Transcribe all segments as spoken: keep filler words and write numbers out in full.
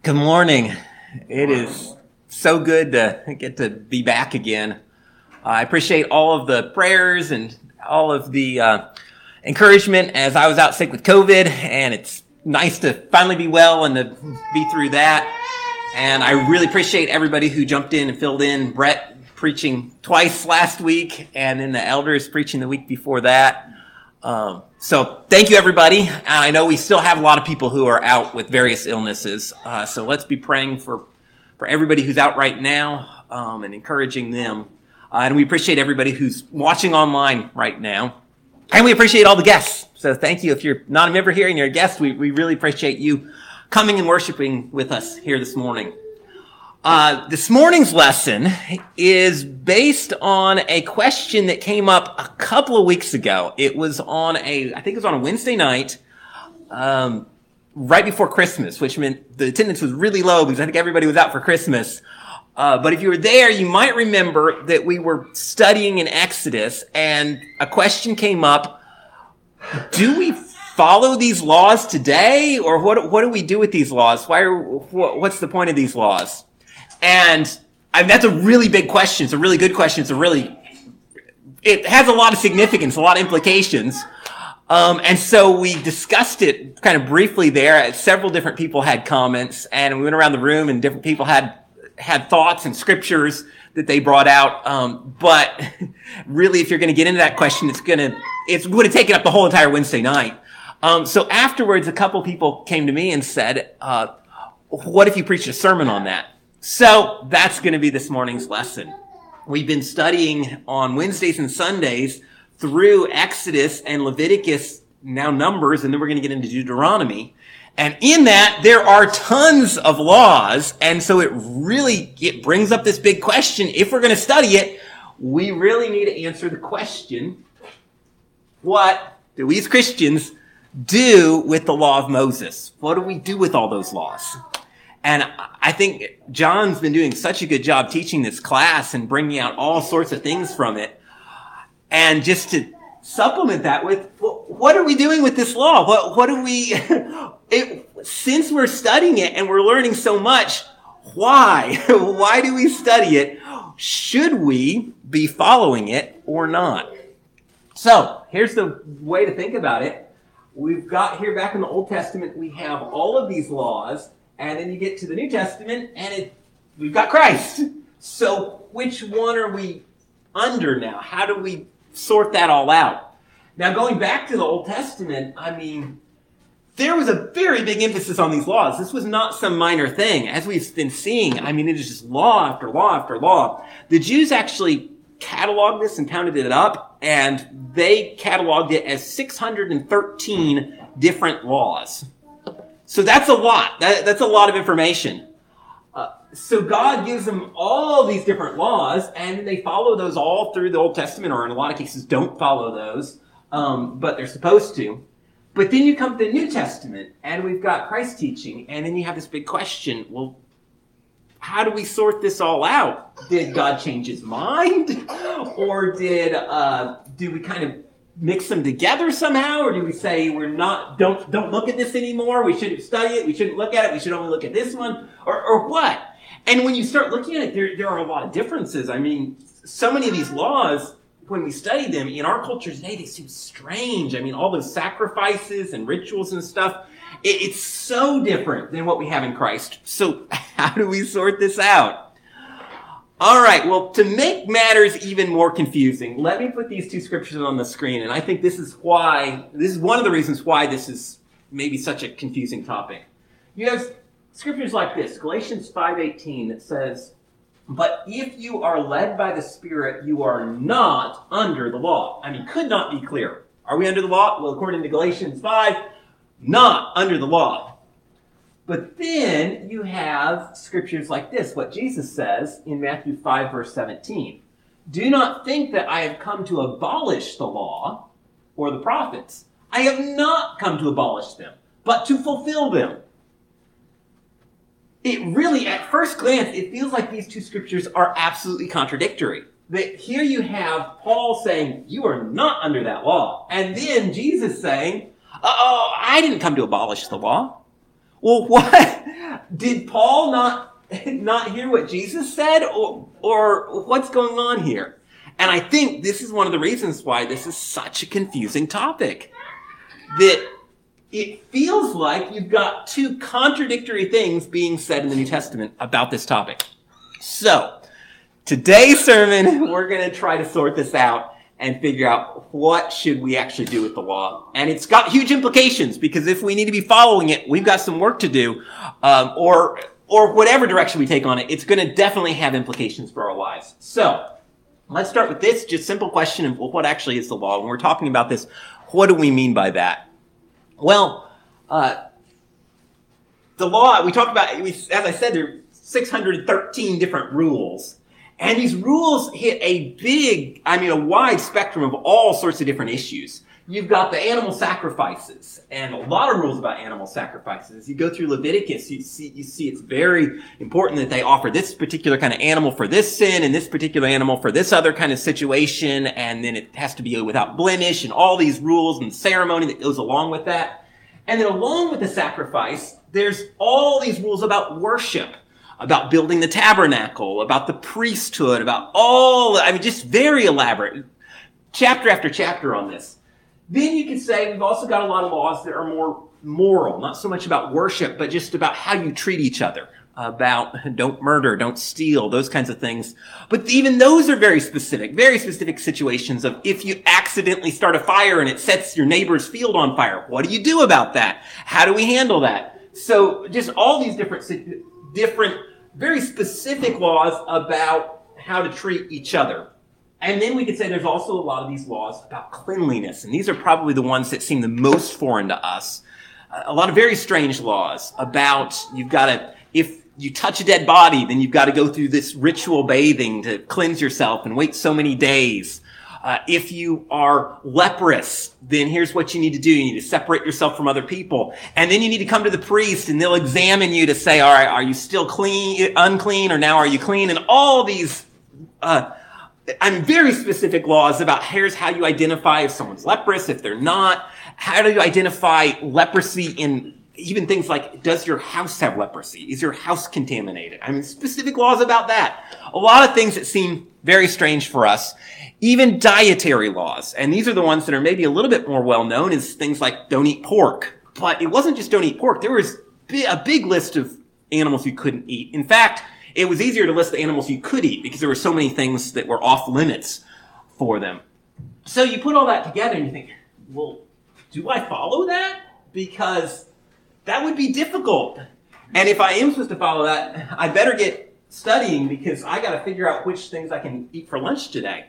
Good morning. It is so good to get to be back again. I appreciate all of the prayers and all of the uh, encouragement as I was out sick with COVID, and it's nice to finally be well and to be through that. And I really appreciate everybody who jumped in and filled in. Brett preaching twice last week, and then the elders preaching the week before that. Um, so thank you, everybody. And I know we still have a lot of people who are out with various illnesses. Uh, so let's be praying for, for everybody who's out right now, um, and encouraging them. Uh, and we appreciate everybody who's watching online right now. And we appreciate all the guests. So thank you. If you're not a member here and you're a guest, we, we really appreciate you coming and worshiping with us here this morning. Uh, this morning's lesson is based on a question that came up a couple of weeks ago. It was on a, I think it was on a Wednesday night, um, right before Christmas, which meant the attendance was really low because I think everybody was out for Christmas. Uh, but if you were there, you might remember that we were studying in Exodus and a question came up. Do we follow these laws today, or what, what do we do with these laws? Why are, what, what's the point of these laws? And I mean, that's a really big question. It's a really good question. It's a really, it has a lot of significance, a lot of implications. Um, and so we discussed it kind of briefly there. Several different people had comments, and we went around the room and different people had, had thoughts and scriptures that they brought out. Um, but really, if you're going to get into that question, it's going to, it's would have taken up the whole entire Wednesday night. Um, so afterwards, a couple people came to me and said, uh, what if you preached a sermon on that? So that's going to be this morning's lesson. We've been studying on Wednesdays and Sundays through Exodus and Leviticus, now Numbers, and then we're going to get into Deuteronomy. And in that, there are tons of laws. And so it really, it brings up this big question. If we're going to study it, we really need to answer the question, what do we as Christians do with the law of Moses? What do we do with all those laws? And I think John's been doing such a good job teaching this class and bringing out all sorts of things from it. And just to supplement that with, what are we doing with this law? What, what do we, it, since we're studying it and we're learning so much, why? Why do we study it? Should we be following it or not? So here's the way to think about it. We've got here back in the Old Testament, we have all of these laws. And then you get to the New Testament, and it, we've got Christ. So which one are we under now? How do we sort that all out? Now, going back to the Old Testament, I mean, there was a very big emphasis on these laws. This was not some minor thing. As we've been seeing, I mean, it is just law after law after law. The Jews actually cataloged this and counted it up, and they cataloged it as six hundred thirteen different laws. So that's a lot. That, that's a lot of information. Uh, so God gives them all these different laws, and they follow those all through the Old Testament, or in a lot of cases don't follow those, um, but they're supposed to. But then you come to the New Testament, and we've got Christ teaching, and then you have this big question, well, how do we sort this all out? Did God change his mind? Or did uh, do we kind of mix them together somehow, or do we say we're not, don't, don't look at this anymore, we shouldn't study it, we shouldn't look at it, we should only look at this one, or, or what? And when you start looking at it, there, there are a lot of differences. I mean, so many of these laws, when we study them, in our culture today, they seem strange. I mean, all those sacrifices and rituals and stuff, it, it's so different than what we have in Christ. So how do we sort this out? All right, well, to make matters even more confusing, let me put these two scriptures on the screen. And I think this is why, this is one of the reasons why this is maybe such a confusing topic. You have scriptures like this, Galatians five eighteen, that says, but if you are led by the Spirit, you are not under the law. I mean, could not be clearer. Are we under the law? Well, according to Galatians five, not under the law. But then you have scriptures like this, what Jesus says in Matthew five, verse seventeen. Do not think that I have come to abolish the law or the prophets. I have not come to abolish them, but to fulfill them. It really, at first glance, it feels like these two scriptures are absolutely contradictory. That here you have Paul saying, you are not under that law. And then Jesus saying, oh, I didn't come to abolish the law. Well, what? Did Paul not, not hear what Jesus said? Or, or what's going on here? And I think this is one of the reasons why this is such a confusing topic. That it feels like you've got two contradictory things being said in the New Testament about this topic. So, today's sermon, we're going to try to sort this out and figure out what should we actually do with the law. And it's got huge implications, because if we need to be following it, we've got some work to do. Um, or, or whatever direction we take on it, it's going to definitely have implications for our lives. So, let's start with this just simple question of, well, what actually is the law? When we're talking about this, what do we mean by that? Well, uh, the law, we talked about, we, as I said, there are six hundred thirteen different rules. And these rules hit a big, I mean, a wide spectrum of all sorts of different issues. You've got the animal sacrifices, and a lot of rules about animal sacrifices. You go through Leviticus, you see, you see it's very important that they offer this particular kind of animal for this sin and this particular animal for this other kind of situation, and then it has to be without blemish, and all these rules and ceremony that goes along with that. And then along with the sacrifice, there's all these rules about worship, about building the tabernacle, about the priesthood, about all, I mean, just very elaborate, chapter after chapter on this. Then you can say we've also got a lot of laws that are more moral, not so much about worship, but just about how you treat each other, about don't murder, don't steal, those kinds of things. But even those are very specific, very specific situations of if you accidentally start a fire and it sets your neighbor's field on fire, what do you do about that? How do we handle that? So just all these different different, very specific laws about how to treat each other. And then we could say there's also a lot of these laws about cleanliness. And these are probably the ones that seem the most foreign to us. A lot of very strange laws about you've got to, if you touch a dead body, then you've got to go through this ritual bathing to cleanse yourself and wait so many days. Uh, if you are leprous, then here's what you need to do. You need to separate yourself from other people. And then you need to come to the priest, and they'll examine you to say, all right, are you still clean, unclean, or now are you clean? And all these, uh, I mean, very specific laws about here's how you identify if someone's leprous, if they're not. How do you identify leprosy in even things like, does your house have leprosy? Is your house contaminated? I mean, specific laws about that. A lot of things that seem very strange for us. Even dietary laws. And these are the ones that are maybe a little bit more well known as things like don't eat pork. But it wasn't just don't eat pork. There was a big list of animals you couldn't eat. In fact, it was easier to list the animals you could eat because there were so many things that were off limits for them. So you put all that together and you think, well, do I follow that? Because that would be difficult. And if I am supposed to follow that, I better get studying because I got to figure out which things I can eat for lunch today.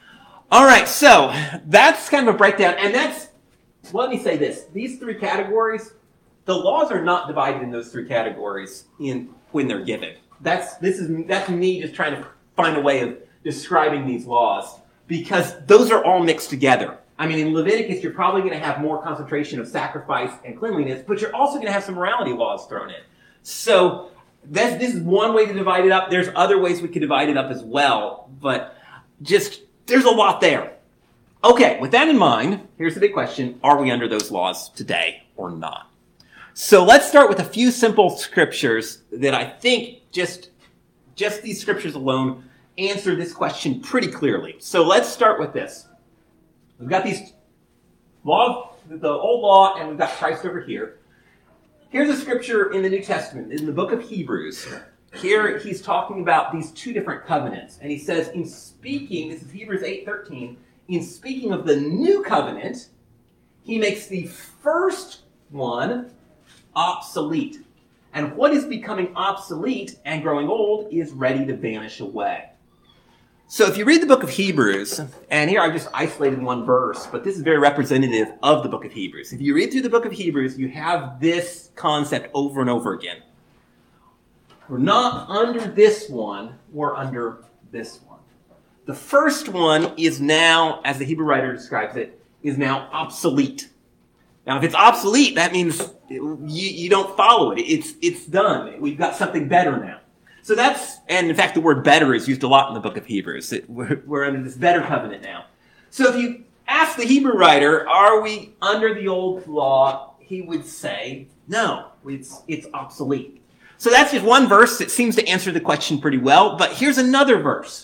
All right, so that's kind of a breakdown. And that's, let me say this. These three categories, the laws are not divided in those three categories in when they're given. That's this is that's me just trying to find a way of describing these laws because those are all mixed together. I mean, in Leviticus, you're probably going to have more concentration of sacrifice and cleanliness, but you're also going to have some morality laws thrown in. So that's, this is one way to divide it up. There's other ways we could divide it up as well, but just there's a lot there. Okay, with that in mind, here's the big question. Are we under those laws today or not? So let's start with a few simple scriptures that I think just, just these scriptures alone answer this question pretty clearly. So let's start with this. We've got these law, the old law, and we've got Christ over here. Here's a scripture in the New Testament, in the book of Hebrews. Here he's talking about these two different covenants. And he says, in speaking, this is Hebrews eight thirteen, in speaking of the new covenant, he makes the first one obsolete. And what is becoming obsolete and growing old is ready to vanish away. So if you read the book of Hebrews, and here I've just isolated one verse, but this is very representative of the book of Hebrews. If you read through the book of Hebrews, you have this concept over and over again. We're not under this one, we're under this one. The first one is now, as the Hebrew writer describes it, is now obsolete. Now, if it's obsolete, that means you, you don't follow it. It's, it's done. We've got something better now. So that's, and in fact, the word better is used a lot in the book of Hebrews. It, we're, we're under this better covenant now. So if you ask the Hebrew writer, are we under the old law? He would say, no, it's, it's obsolete. So that's just one verse that seems to answer the question pretty well. But here's another verse.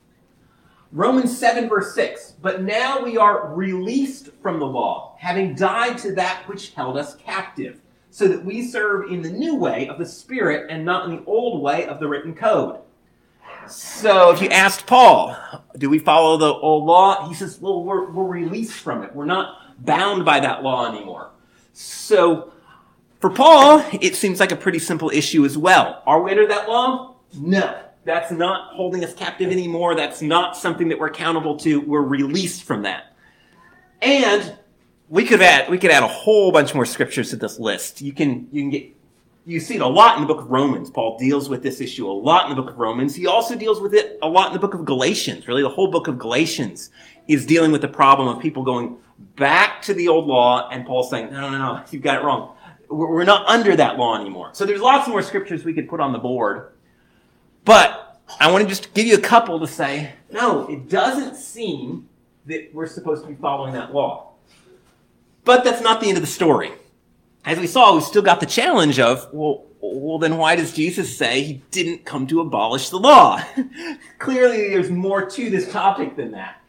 Romans seven, verse six. But now we are released from the law, having died to that which held us captive, so that we serve in the new way of the Spirit and not in the old way of the written code. So if you asked Paul, do we follow the old law? He says, well, we're, we're released from it. We're not bound by that law anymore. So for Paul, it seems like a pretty simple issue as well. Are we under that law? No. That's not holding us captive anymore. That's not something that we're accountable to. We're released from that. And we could add we could add a whole bunch more scriptures to this list. You can you can get you see it a lot in the book of Romans. Paul deals with this issue a lot in the book of Romans. He also deals with it a lot in the book of Galatians. Really, the whole book of Galatians is dealing with the problem of people going back to the old law, and Paul saying, no, no, no, you've got it wrong. We're not under that law anymore. So there's lots more scriptures we could put on the board. But I want to just give you a couple to say, no, it doesn't seem that we're supposed to be following that law. But that's not the end of the story. As we saw, we've still got the challenge of, well, well, then why does Jesus say he didn't come to abolish the law? Clearly, there's more to this topic than that.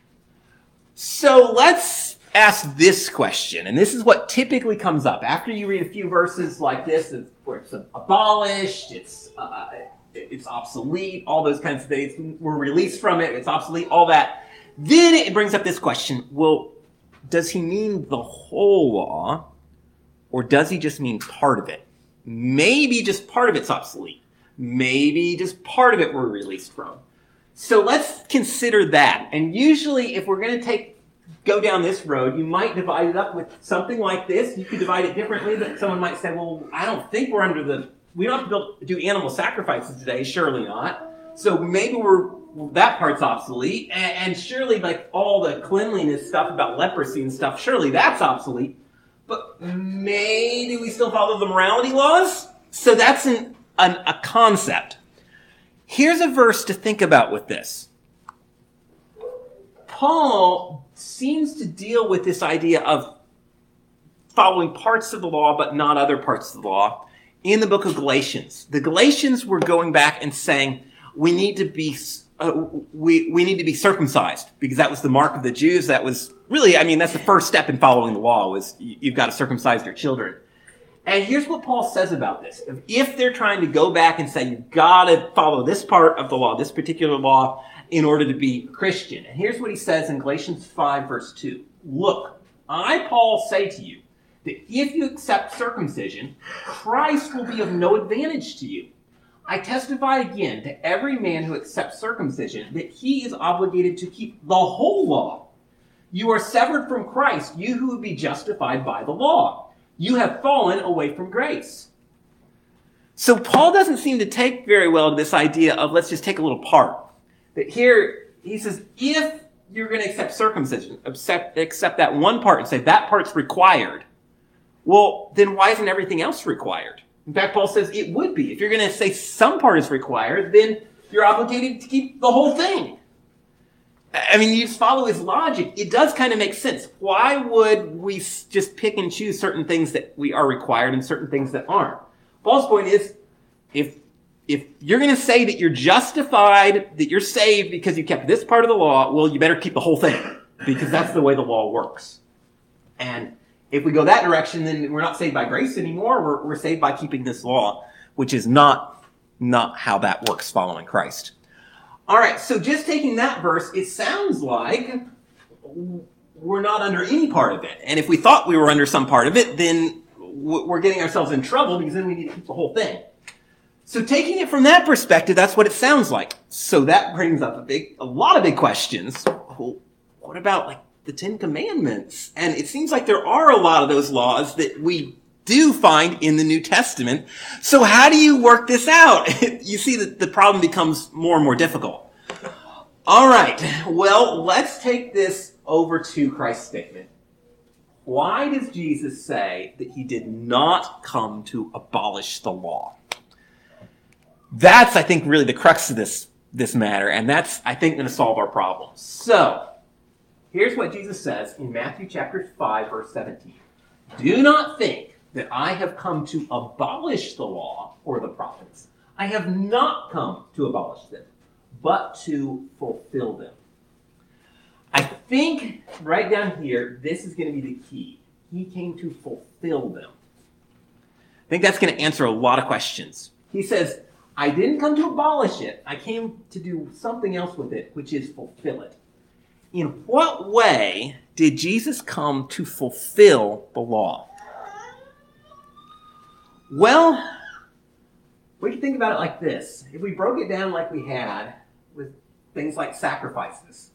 So let's ask this question, and this is what typically comes up. After you read a few verses like this, where it's abolished, it's... Uh, it's obsolete, all those kinds of things. We're released from it, it's obsolete, all that. Then it brings up this question, well, does he mean the whole law, or does he just mean part of it? Maybe just part of it's obsolete. Maybe just part of it we're released from. So let's consider that. And usually if we're going to take go down this road, you might divide it up with something like this. You could divide it differently, but someone might say, well, I don't think we're under the We don't have to build, do animal sacrifices today, surely not. So maybe we're that part's obsolete, and, and surely like all the cleanliness stuff about leprosy and stuff, surely that's obsolete. But maybe we still follow the morality laws? So that's an, an, a concept. Here's a verse to think about with this. Paul seems to deal with this idea of following parts of the law, but not other parts of the law, in the book of Galatians. The Galatians were going back and saying, we need to be uh, we we need to be circumcised, because that was the mark of the Jews. That was really, I mean, that's the first step in following the law, was you've got to circumcise your children. And here's what Paul says about this. If they're trying to go back and say, you've got to follow this part of the law, this particular law, in order to be Christian. And here's what he says in Galatians five, verse two. Look, I, Paul, say to you, that if you accept circumcision, Christ will be of no advantage to you. I testify again to every man who accepts circumcision that he is obligated to keep the whole law. You are severed from Christ, you who would be justified by the law. You have fallen away from grace. So Paul doesn't seem to take very well to this idea of let's just take a little part. That here he says, if you're going to accept circumcision, accept, accept that one part and say that part's required, well, then why isn't everything else required? In fact, Paul says it would be. If you're going to say some part is required, then you're obligated to keep the whole thing. I mean, you just follow his logic. It does kind of make sense. Why would we just pick and choose certain things that we are required and certain things that aren't? Paul's point is, if if you're going to say that you're justified, that you're saved because you kept this part of the law, well, you better keep the whole thing, because that's the way the law works. And if we go that direction, then we're not saved by grace anymore. We're, we're saved by keeping this law, which is not, not how that works following Christ. All right, so just taking that verse, it sounds like we're not under any part of it. And if we thought we were under some part of it, then we're getting ourselves in trouble, because then we need to keep the whole thing. So taking it from that perspective, that's what it sounds like. So that brings up a big, a lot of big questions. Well, what about like the Ten Commandments? And it seems like there are a lot of those laws that we do find in the New Testament. So how do you work this out? You see that the problem becomes more and more difficult. All right. Well, let's take this over to Christ's statement. Why does Jesus say that he did not come to abolish the law? That's, I think, really the crux of this, this matter, and that's, I think, going to solve our problem. So, here's what Jesus says in Matthew chapter five, verse seventeen. Do not think that I have come to abolish the law or the prophets. I have not come to abolish them, but to fulfill them. I think right down here, this is going to be the key. He came to fulfill them. I think that's going to answer a lot of questions. He says, I didn't come to abolish it. I came to do something else with it, which is fulfill it. In what way did Jesus come to fulfill the law? Well, we can think about it like this. If we broke it down like we had with things like sacrifices,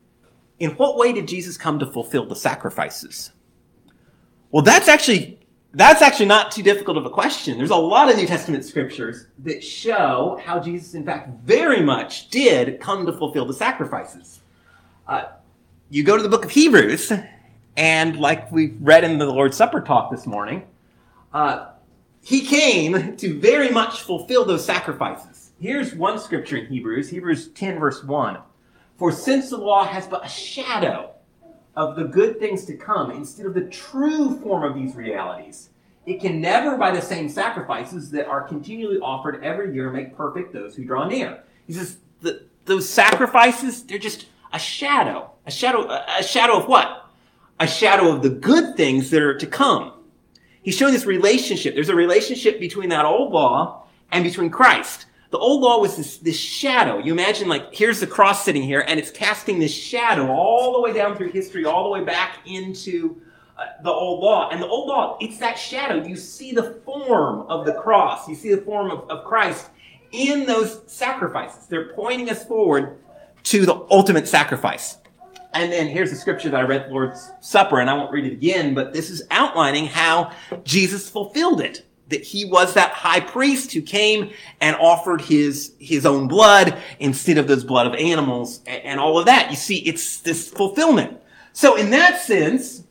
in what way did Jesus come to fulfill the sacrifices? Well, that's actually that's actually not too difficult of a question. There's a lot of New Testament scriptures that show how Jesus, in fact, very much did come to fulfill the sacrifices. Uh, you go to the book of Hebrews, and like we read in the Lord's Supper talk this morning, uh, he came to very much fulfill those sacrifices. Here's one scripture in Hebrews, Hebrews ten, verse one. For since the law has but a shadow of the good things to come, instead of the true form of these realities, it can never, by the same sacrifices that are continually offered every year, make perfect those who draw near. He says, the, those sacrifices, they're just a shadow. A shadow, a shadow of what? A shadow of the good things that are to come. He's showing this relationship. There's a relationship between that old law and between Christ. The old law was this, this shadow. You imagine, like, here's the cross sitting here, and it's casting this shadow all the way down through history, all the way back into uh, the old law. And the old law, it's that shadow. You see the form of the cross. You see the form of, of Christ in those sacrifices. They're pointing us forward to the ultimate sacrifice. And then here's the scripture that I read at the Lord's Supper, and I won't read it again, but this is outlining how Jesus fulfilled it. That he was that high priest who came and offered his, his own blood instead of those blood of animals and, and all of that. You see, it's this fulfillment. So in that sense,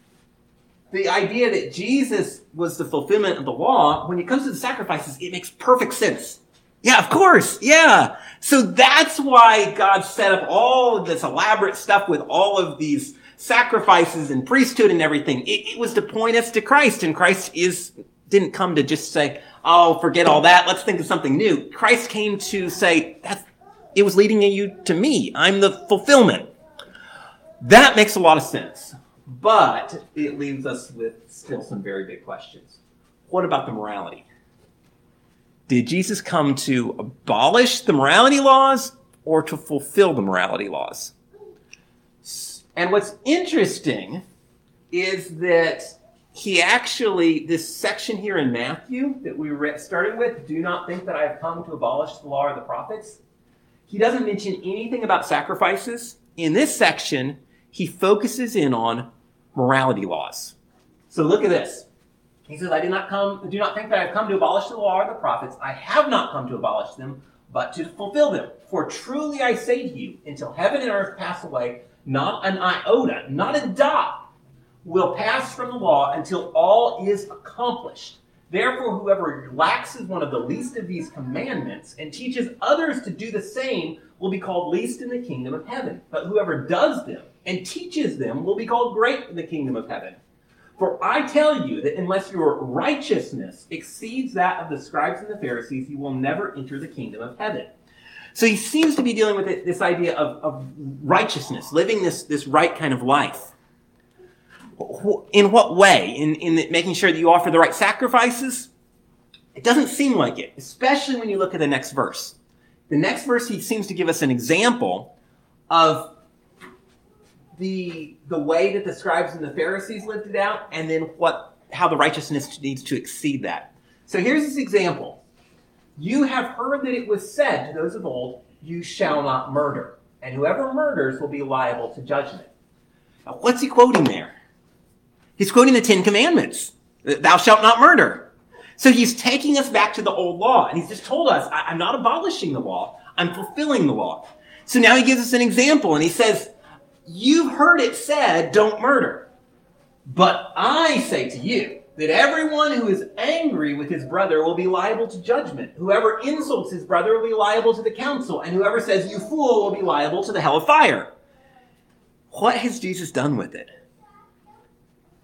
the idea that Jesus was the fulfillment of the law, when it comes to the sacrifices, it makes perfect sense. Yeah, of course. Yeah. So that's why God set up all of this elaborate stuff with all of these sacrifices and priesthood and everything. It, it was to point us to Christ, and Christ is didn't come to just say, oh, forget all that. Let's think of something new. Christ came to say, that's, it was leading you to me. I'm the fulfillment. That makes a lot of sense. But it leaves us with still some very big questions. What about the morality? Did Jesus come to abolish the morality laws or to fulfill the morality laws? And what's interesting is that he actually, this section here in Matthew that we read, started with, do not think that I have come to abolish the law or the prophets. He doesn't mention anything about sacrifices. In this section, he focuses in on morality laws. So look at this. He says, I did not come, do not think that I have come to abolish the law or the prophets. I have not come to abolish them, but to fulfill them. For truly I say to you, until heaven and earth pass away, not an iota, not a dot, will pass from the law until all is accomplished. Therefore, whoever relaxes one of the least of these commandments and teaches others to do the same will be called least in the kingdom of heaven. But whoever does them and teaches them will be called great in the kingdom of heaven. For I tell you that unless your righteousness exceeds that of the scribes and the Pharisees, you will never enter the kingdom of heaven. So he seems to be dealing with it, this idea of, of righteousness, living this, this right kind of life. In what way? In, in the, making sure that you offer the right sacrifices? It doesn't seem like it, especially when you look at the next verse. The next verse, he seems to give us an example of the, the way that the scribes and the Pharisees lived it out, and then what how the righteousness needs to exceed that. So here's this example. You have heard that it was said to those of old, you shall not murder, and whoever murders will be liable to judgment. Now, what's he quoting there? He's quoting the Ten Commandments. Thou shalt not murder. So he's taking us back to the old law. And he's just told us, I'm not abolishing the law. I'm fulfilling the law. So now he gives us an example. And he says, you've heard it said, don't murder. But I say to you that everyone who is angry with his brother will be liable to judgment. Whoever insults his brother will be liable to the council. And whoever says, you fool, will be liable to the hell of fire. What has Jesus done with it?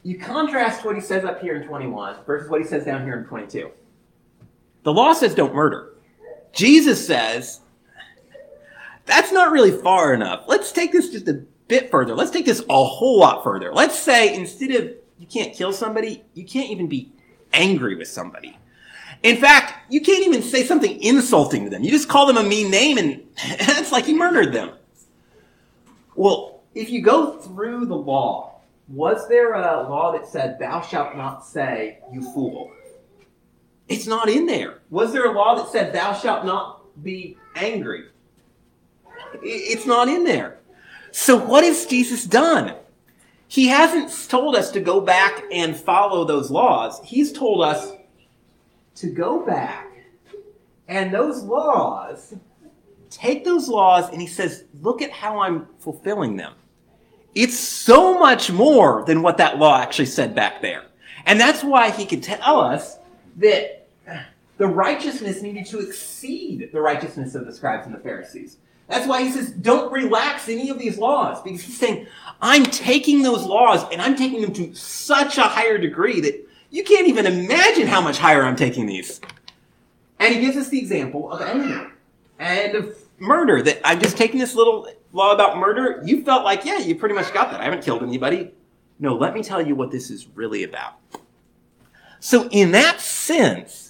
you contrast what he says up here in twenty-one versus what he says down here in twenty-two. The law says don't murder. Jesus says, that's not really far enough. Let's take this just a bit further. Let's take this a whole lot further. Let's say instead of you can't kill somebody, you can't even be angry with somebody. In fact, you can't even say something insulting to them. You just call them a mean name and it's like you murdered them. Well, if you go through the law, was there a law that said, thou shalt not say, you fool? It's not in there. Was there a law that said, thou shalt not be angry? It's not in there. So what has Jesus done? He hasn't told us to go back and follow those laws. He's told us to go back and those laws, take those laws, and he says, look at how I'm fulfilling them. It's so much more than what that law actually said back there. And that's why he could tell us that the righteousness needed to exceed the righteousness of the scribes and the Pharisees. That's why he says, don't relax any of these laws. Because he's saying, I'm taking those laws and I'm taking them to such a higher degree that you can't even imagine how much higher I'm taking these. And he gives us the example of anger and of murder. That I'm just taking this little law about murder. You felt like, yeah, you pretty much got that. I haven't killed anybody. No, let me tell you what this is really about. So in that sense,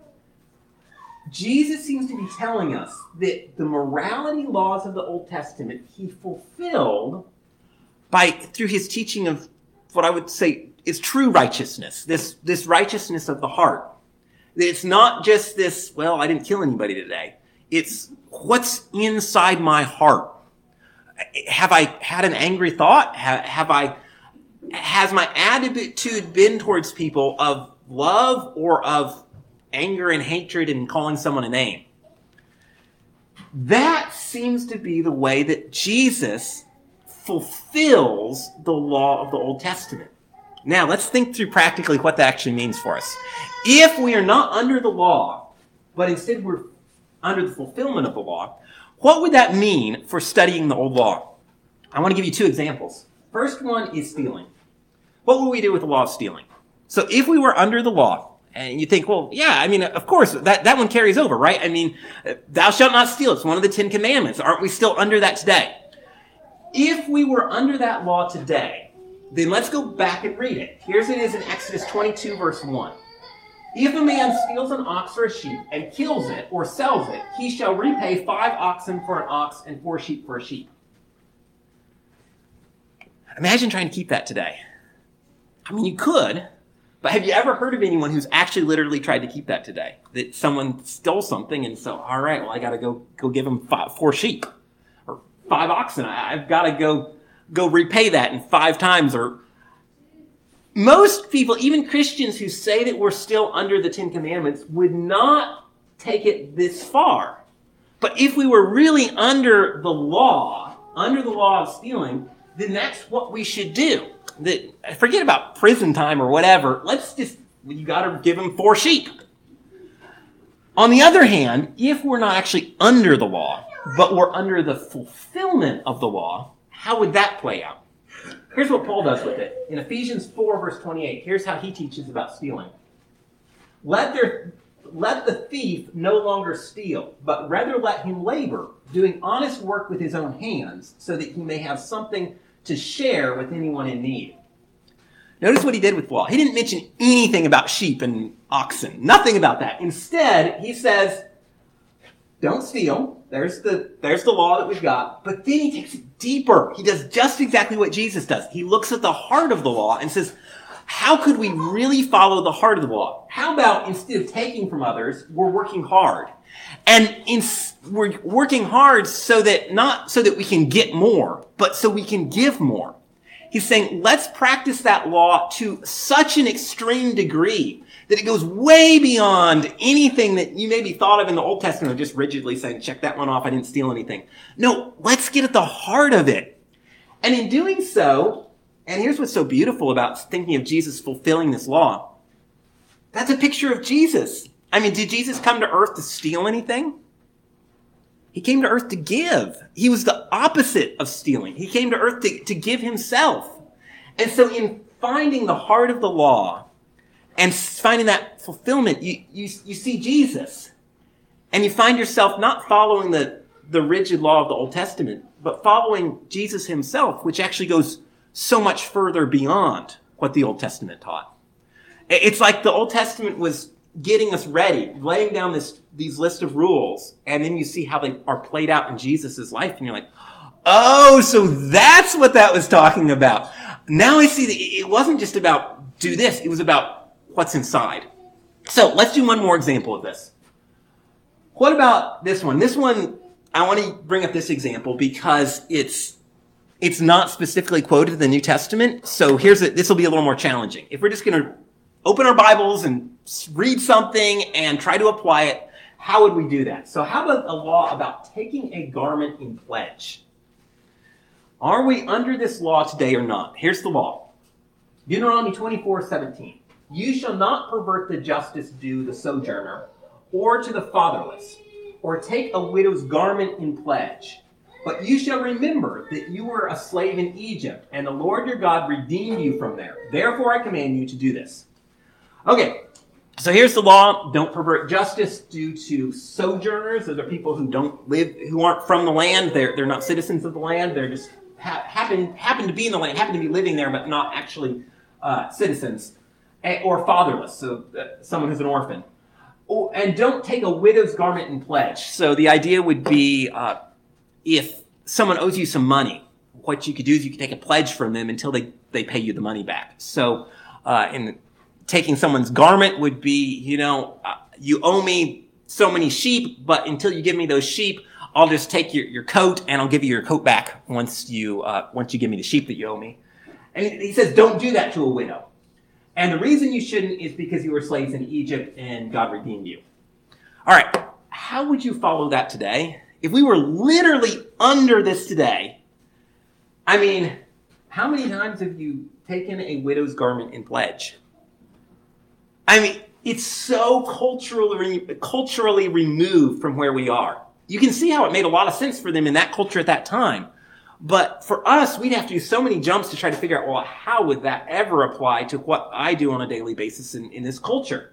Jesus seems to be telling us that the morality laws of the Old Testament he fulfilled by through his teaching of what I would say is true righteousness, this, this righteousness of the heart. It's not just this, well, I didn't kill anybody today. It's what's inside my heart. Have I had an angry thought? Have, have I, has my attitude been towards people of love or of anger and hatred and calling someone a name? That seems to be the way that Jesus fulfills the law of the Old Testament. Now, let's think through practically what that actually means for us. If we are not under the law, but instead we're under the fulfillment of the law, what would that mean for studying the old law? I want to give you two examples. First one is stealing. What would we do with the law of stealing? So if we were under the law, and you think, well, yeah, I mean, of course, that, that one carries over, right? I mean, thou shalt not steal. It's one of the Ten Commandments. Aren't we still under that today? If we were under that law today, then let's go back and read it. Here's it is in Exodus twenty-two, verse one. If a man steals an ox or a sheep and kills it or sells it, he shall repay five oxen for an ox and four sheep for a sheep. Imagine trying to keep that today. I mean, you could, but have you ever heard of anyone who's actually literally tried to keep that today? That someone stole something and so, all right, well, I got to go go give them five, four sheep or five oxen. I, I've got to go go repay that in five times. Or most people, even Christians who say that we're still under the Ten Commandments, would not take it this far. But if we were really under the law, under the law of stealing, then that's what we should do. That, forget about prison time or whatever. Let's just, you got to give them four sheep. On the other hand, if we're not actually under the law, but we're under the fulfillment of the law, how would that play out? Here's what Paul does with it. In Ephesians four, verse twenty-eight, here's how he teaches about stealing. Let their, let the thief no longer steal, but rather let him labor, doing honest work with his own hands, so that he may have something to share with anyone in need. Notice what he did with the law. He didn't mention anything about sheep and oxen. Nothing about that. Instead, he says, don't steal. There's the, there's the law that we've got. But then he takes it deeper. He does just exactly what Jesus does. He looks at the heart of the law and says, how could we really follow the heart of the law? How about instead of taking from others, we're working hard? And in, we're working hard so that, not so that we can get more, but so we can give more. He's saying, let's practice that law to such an extreme degree that it goes way beyond anything that you maybe thought of in the Old Testament of just rigidly saying, check that one off, I didn't steal anything. No, let's get at the heart of it. And in doing so, and here's what's so beautiful about thinking of Jesus fulfilling this law, that's a picture of Jesus. I mean, did Jesus come to earth to steal anything? He came to earth to give. He was the opposite of stealing. He came to earth to, to give himself. And so in finding the heart of the law and finding that fulfillment, you, you, you see Jesus. And you find yourself not following the, the rigid law of the Old Testament, but following Jesus himself, which actually goes so much further beyond what the Old Testament taught. It's like the Old Testament was getting us ready, laying down this these list of rules, and then you see how they are played out in Jesus' life, and you're like, oh, so that's what that was talking about. Now I see that it wasn't just about do this, it was about what's inside. So let's do one more example of this. What about this one? This one, I want to bring up this example because it's it's not specifically quoted in the New Testament, so here's a, this will be a little more challenging. If we're just going to open our Bibles and read something and try to apply it, how would we do that? So how about a law about taking a garment in pledge? Are we under this law today or not? Here's the law. Deuteronomy twenty-four seventeen. You shall not pervert the justice due the sojourner or to the fatherless, or take a widow's garment in pledge. But you shall remember that you were a slave in Egypt, and the Lord your God redeemed you from there. Therefore I command you to do this. Okay, so here's the law. Don't pervert justice due to sojourners. Those are people who don't live, who aren't from the land. They're, they're not citizens of the land. They're just ha- happen, happen to be in the land, happen to be living there, but not actually uh, citizens. Or fatherless, so uh, someone who's an orphan. Oh, and don't take a widow's garment in pledge. So the idea would be uh, if someone owes you some money, what you could do is you could take a pledge from them until they, they pay you the money back. So uh, in taking someone's garment would be, you know, uh, you owe me so many sheep, but until you give me those sheep, I'll just take your, your coat and I'll give you your coat back once you uh, once you give me the sheep that you owe me. And he says, don't do that to a widow. And the reason you shouldn't is because you were slaves in Egypt and God redeemed you. All right, how would you follow that today? If we were literally under this today, I mean, how many times have you taken a widow's garment in pledge? I mean, it's so culturally, culturally removed from where we are. You can see how it made a lot of sense for them in that culture at that time. But for us, we'd have to do so many jumps to try to figure out, well, how would that ever apply to what I do on a daily basis in, in this culture?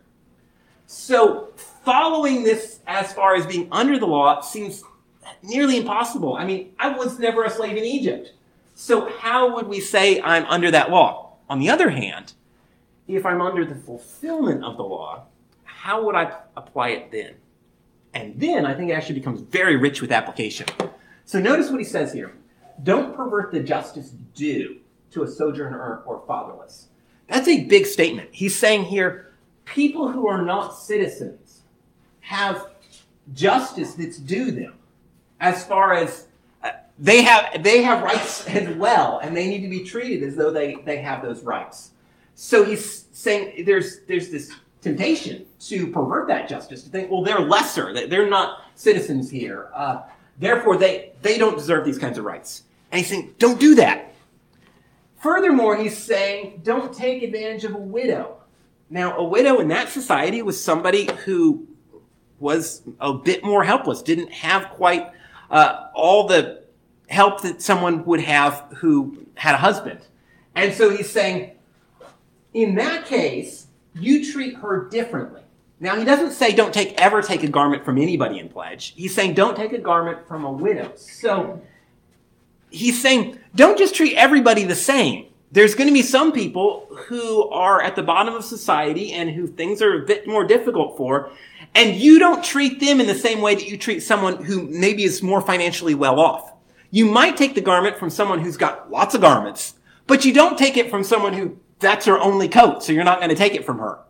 So following this as far as being under the law seems nearly impossible. I mean, I was never a slave in Egypt. So how would we say I'm under that law? On the other hand, if I'm under the fulfillment of the law, how would I apply it then? And then I think it actually becomes very rich with application. So notice what he says here. Don't pervert the justice due to a sojourner or fatherless. That's a big statement. He's saying here, people who are not citizens have justice that's due them as far as uh, they have they have rights as well, and they need to be treated as though they, they have those rights. So he's saying there's there's this temptation to pervert that justice, to think, well, they're lesser, they're not citizens here. Uh, therefore, they, they don't deserve these kinds of rights. And he's saying, don't do that. Furthermore, he's saying, don't take advantage of a widow. Now, a widow in that society was somebody who was a bit more helpless, didn't have quite uh, all the help that someone would have who had a husband. And so he's saying, in that case, you treat her differently. Now, he doesn't say don't take ever take a garment from anybody in pledge. He's saying don't take a garment from a widow. So he's saying don't just treat everybody the same. There's going to be some people who are at the bottom of society and who things are a bit more difficult for, and you don't treat them in the same way that you treat someone who maybe is more financially well off. You might take the garment from someone who's got lots of garments, but you don't take it from someone who that's her only coat, so you're not going to take it from her.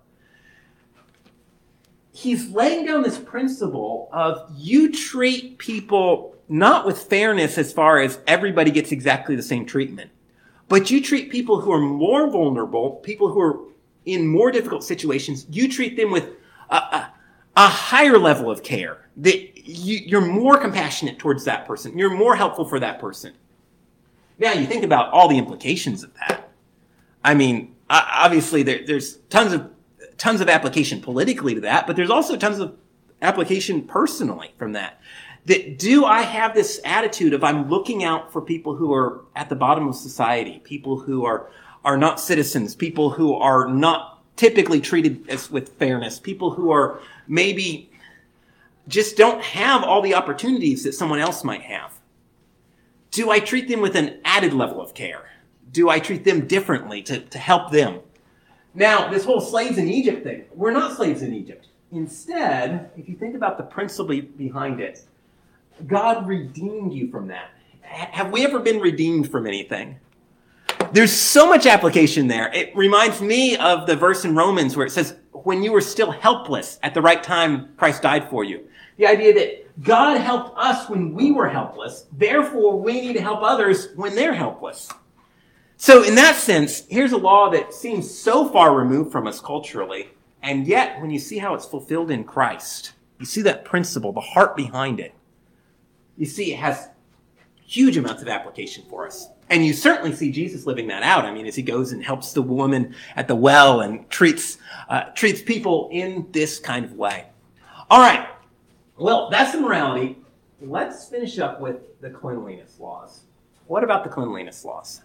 He's laying down this principle of you treat people not with fairness as far as everybody gets exactly the same treatment, but you treat people who are more vulnerable, people who are in more difficult situations, you treat them with a, a, a higher level of care. That you, you're more compassionate towards that person. You're more helpful for that person. Now, you think about all the implications of that. I mean, obviously there, there's tons of tons of application politically to that, but there's also tons of application personally from that. That do I have this attitude of I'm looking out for people who are at the bottom of society, people who are are not citizens, people who are not typically treated as with fairness, people who are maybe just don't have all the opportunities that someone else might have? Do I treat them with an added level of care? Do I treat them differently to, to help them? Now, this whole slaves in Egypt thing, we're not slaves in Egypt. Instead, if you think about the principle behind it, God redeemed you from that. Have we ever been redeemed from anything? There's so much application there. It reminds me of the verse in Romans where it says, when you were still helpless, at the right time, Christ died for you. The idea that God helped us when we were helpless, therefore we need to help others when they're helpless. So in that sense, here's a law that seems so far removed from us culturally, and yet when you see how it's fulfilled in Christ, you see that principle, the heart behind it. You see it has huge amounts of application for us. And you certainly see Jesus living that out. I mean, as he goes and helps the woman at the well and treats uh, treats people in this kind of way. All right. Well, that's the morality. Let's finish up with the cleanliness laws. What about the cleanliness laws?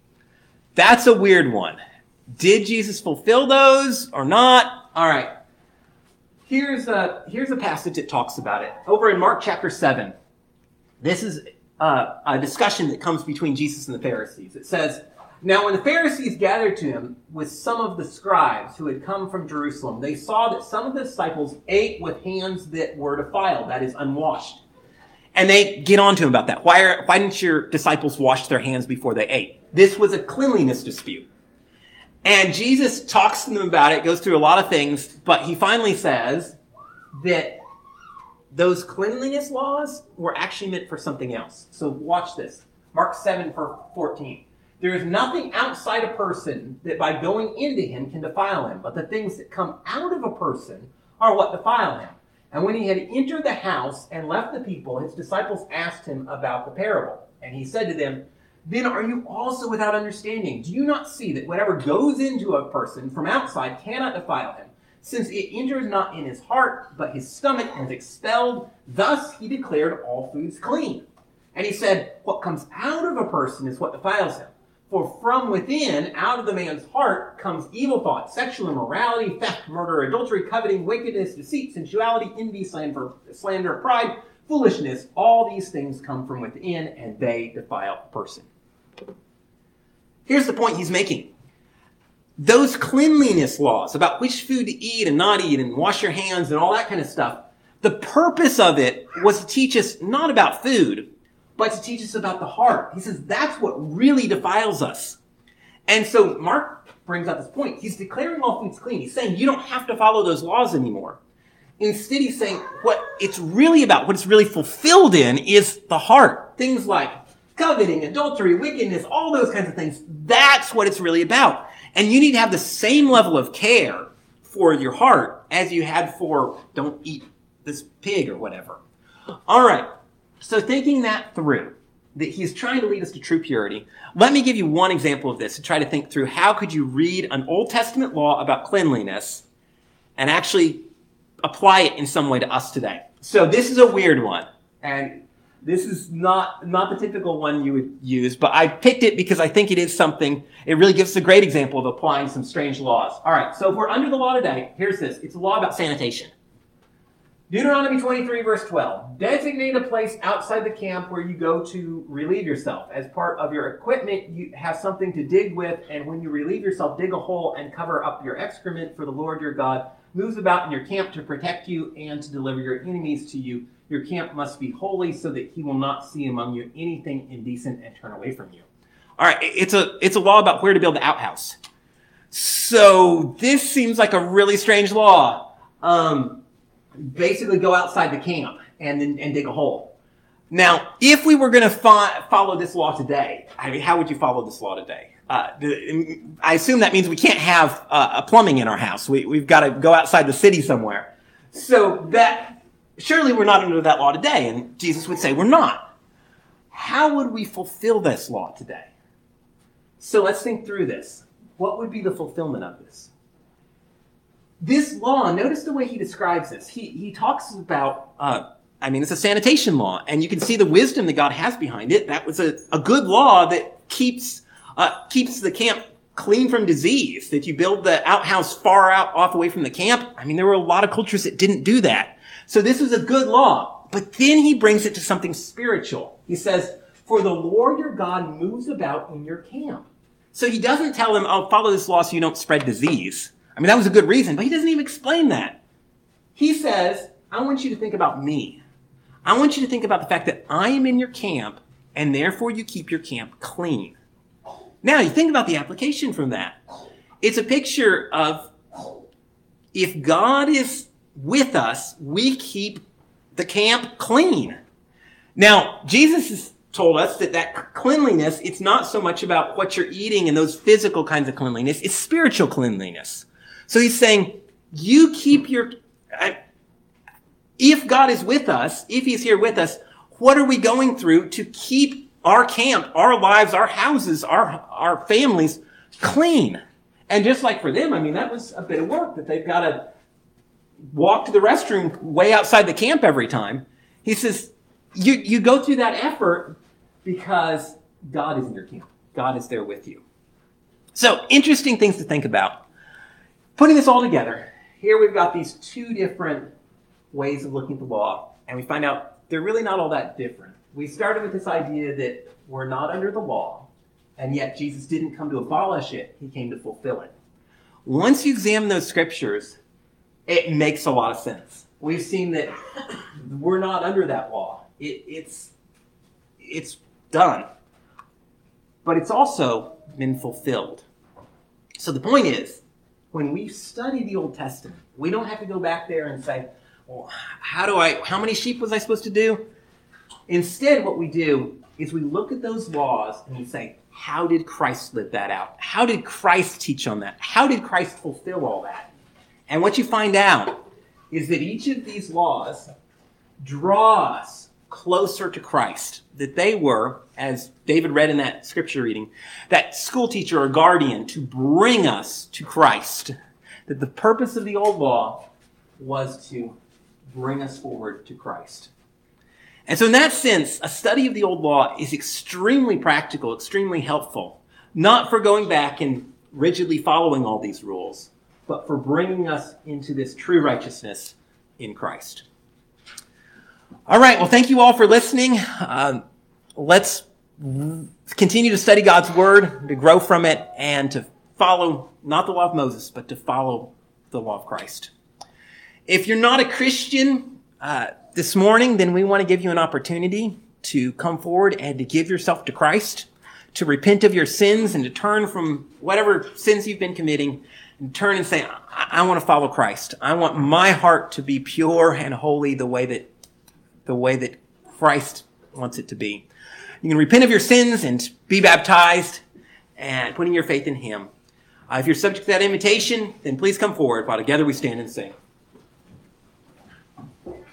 That's a weird one. Did Jesus fulfill those or not? All right. Here's a, here's a passage that talks about it. Over in Mark chapter seven, this is Uh, a discussion that comes between Jesus and the Pharisees. It says, now when the Pharisees gathered to him with some of the scribes who had come from Jerusalem, they saw that some of the disciples ate with hands that were defiled, that is, unwashed. And they get on to him about that. Why, are, why didn't your disciples wash their hands before they ate? This was a cleanliness dispute. And Jesus talks to them about it, goes through a lot of things, but he finally says that those cleanliness laws were actually meant for something else. So watch this. Mark seven fourteen. There is nothing outside a person that by going into him can defile him, but the things that come out of a person are what defile him. And when he had entered the house and left the people, his disciples asked him about the parable. And he said to them, then are you also without understanding? Do you not see that whatever goes into a person from outside cannot defile him? Since it enters not in his heart, but his stomach, and is expelled, thus he declared all foods clean. And he said, what comes out of a person is what defiles him. For from within, out of the man's heart, comes evil thoughts, sexual immorality, theft, murder, adultery, coveting, wickedness, deceit, sensuality, envy, slander, slander, pride, foolishness. All these things come from within, and they defile a person. Here's the point he's making. Those cleanliness laws about which food to eat and not eat and wash your hands and all that kind of stuff, the purpose of it was to teach us not about food, but to teach us about the heart. He says that's what really defiles us. And so Mark brings up this point. He's declaring all foods clean. He's saying you don't have to follow those laws anymore. Instead, he's saying what it's really about, what it's really fulfilled in is the heart. Things like coveting, adultery, wickedness, all those kinds of things. That's what it's really about. And you need to have the same level of care for your heart as you had for don't eat this pig or whatever. All right. So thinking that through, that he's trying to lead us to true purity, let me give you one example of this to try to think through how could you read an Old Testament law about cleanliness and actually apply it in some way to us today. So this is a weird one. And this is not, not the typical one you would use, but I picked it because I think it is something, it really gives us a great example of applying some strange laws. All right, so if we're under the law today, here's this. It's a law about sanitation. Deuteronomy twenty-three, verse twelve. Designate a place outside the camp where you go to relieve yourself. As part of your equipment, you have something to dig with, and when you relieve yourself, dig a hole and cover up your excrement, for the Lord your God moves about in your camp to protect you and to deliver your enemies to you. Your camp must be holy so that he will not see among you anything indecent and turn away from you. All right, it's a it's a law about where to build the outhouse. So this seems like a really strange law. Um, basically, go outside the camp and then and dig a hole. Now, if we were going to fo- follow this law today, I mean, how would you follow this law today? Uh, I assume that means we can't have uh, a plumbing in our house. We, we've got to go outside the city somewhere. So that. Surely we're not under that law today, and Jesus would say we're not. How would we fulfill this law today? So let's think through this. What would be the fulfillment of this? This law, notice the way he describes this. He, he talks about, uh, I mean, it's a sanitation law, and you can see the wisdom that God has behind it. That was a, a good law that keeps, uh, keeps the camp clean from disease, that you build the outhouse far out off away from the camp. I mean, there were a lot of cultures that didn't do that. So this was a good law. But then he brings it to something spiritual. He says, for the Lord your God moves about in your camp. So he doesn't tell him, oh, follow this law so you don't spread disease. I mean, that was a good reason, but he doesn't even explain that. He says, I want you to think about me. I want you to think about the fact that I am in your camp, and therefore you keep your camp clean. Now, you think about the application from that. It's a picture of if God is with us, we keep the camp clean. Now, Jesus has told us that that cleanliness, it's not so much about what you're eating and those physical kinds of cleanliness, it's spiritual cleanliness. So he's saying, you keep your... I, if God is with us, if he's here with us, what are we going through to keep our camp, our lives, our houses, our, our families clean? And just like for them, I mean, that was a bit of work that they've got to walk to the restroom way outside the camp every time. He says, you, you go through that effort because God is in your camp. God is there with you. So, interesting things to think about. Putting this all together, here we've got these two different ways of looking at the law, and we find out they're really not all that different. We started with this idea that we're not under the law, and yet Jesus didn't come to abolish it, he came to fulfill it. Once you examine those scriptures, it makes a lot of sense. We've seen that we're not under that law. It, it's, it's done. But it's also been fulfilled. So the point is, when we study the Old Testament, we don't have to go back there and say, well, how do I, how many sheep was I supposed to do? Instead, what we do is we look at those laws and we say, how did Christ live that out? How did Christ teach on that? How did Christ fulfill all that? And what you find out is that each of these laws draw us closer to Christ. That they were, as David read in that scripture reading, that school teacher or guardian to bring us to Christ. That the purpose of the old law was to bring us forward to Christ. And so in that sense, a study of the old law is extremely practical, extremely helpful. Not for going back and rigidly following all these rules, but for bringing us into this true righteousness in Christ. All right, well, thank you all for listening. Um, let's continue to study God's Word, to grow from it, and to follow, not the law of Moses, but to follow the law of Christ. If you're not a Christian uh, this morning, then we want to give you an opportunity to come forward and to give yourself to Christ, to repent of your sins and to turn from whatever sins you've been committing and turn and say, I, I want to follow Christ. I want my heart to be pure and holy the way that the way that Christ wants it to be. You can repent of your sins and be baptized and putting your faith in Him. Uh, if you're subject to that invitation, then please come forward while together we stand and sing.